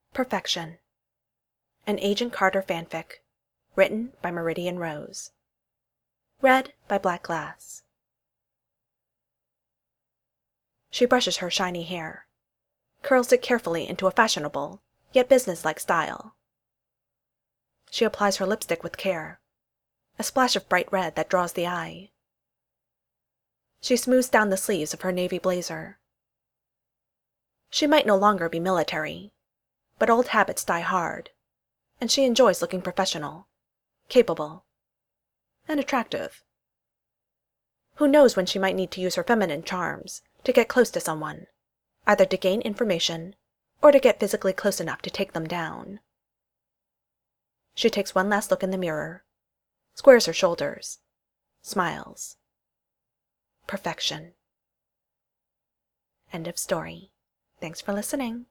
Perfection. An Agent Carter fanfic. Written by Meridian Rose. Read by Black Glass. She brushes her shiny hair, curls it carefully into a fashionable, yet businesslike style. She applies her lipstick with care, a splash of bright red that draws the eye. She smooths down the sleeves of her navy blazer. She might no longer be military, but old habits die hard, and she enjoys looking professional, capable, and attractive. Who knows when she might need to use her feminine charms to get close to someone, either to gain information or to get physically close enough to take them down. She takes one last look in the mirror, squares her shoulders, smiles. Perfection. End of story. Thanks for listening.